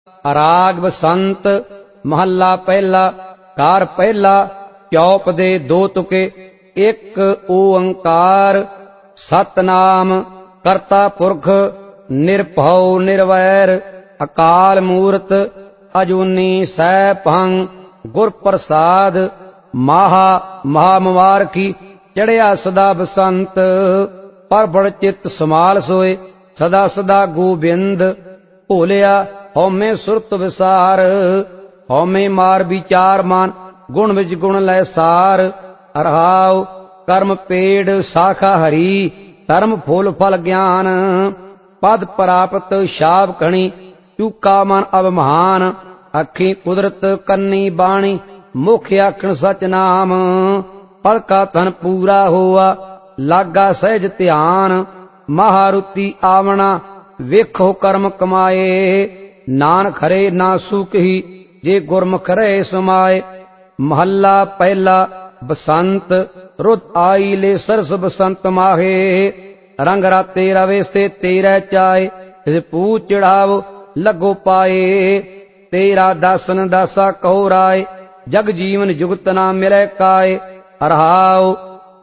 राग बसंत महला पहला। कार पहला चौप दे दो तुके। एक ओंकार सतनाम करता पुरख निरभौ निर्वैर अकाल मूरत अजूनी सैभं गुर प्रसाद। माहा महामवार की चढ़िया सदा बसंत पर चित समाल सोए सदा सदा गोबिंद। भोलिया हौमे सुरत विसार हौमे मार विचार मान गुण विच गुण लै सार। अरहाव कर्म पेड़ शाखा हरी धर्म फूल फल ज्ञान। पद प्राप्त शाप खणी चूका मन अवमान। अखी कुदरत कन्नी बाणी मुख आखण सच नाम। पद का तन पूरा हुआ लागा सहज ध्यान। महारुति आवना वेखो कर्म कमाए। नानक खरे ना सुख ही जे गुरमुख रहे समाए। महला पहला बसंत रुत आई ले सरस बसंत माहे। रंग राते रवे से तेरा चाय इस पूछ चढ़ाव लगो पाए। तेरा दासन दासा कहो राय जग जीवन जुगत ना मिले काय। अरहाव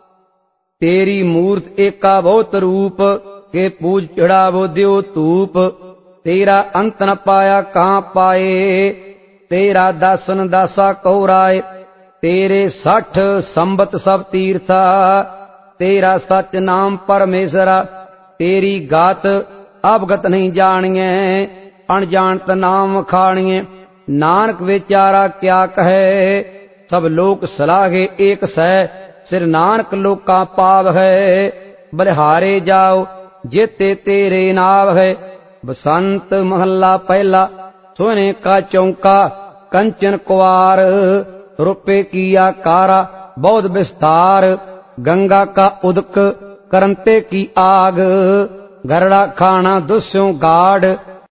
तेरी मूर्त एका बहुत रूप के पूज चढ़ावो देव तूप। तेरा अंत न पाया कहाँ पाए। तेरा दासन दासा कहो राय तेरे 60 संबत सब तीर्था। तेरा सच नाम परमेश्वरा तेरी गात अवगत नहीं जानिए। अनजानत नाम खानिए नानक विचारा क्या कहे। सब लोक सलाहे एक सै सिर नानक लोका पाव है। बलिहारे जाओ जेते तेरे नाव है। बसंत महला पहला सोने का चौका कंचन कुवार। रुपये की आकारा बहुत विस्तार। गंगा का उदक करंते की आग। गरड़ा खाना दुस्यों गाढ़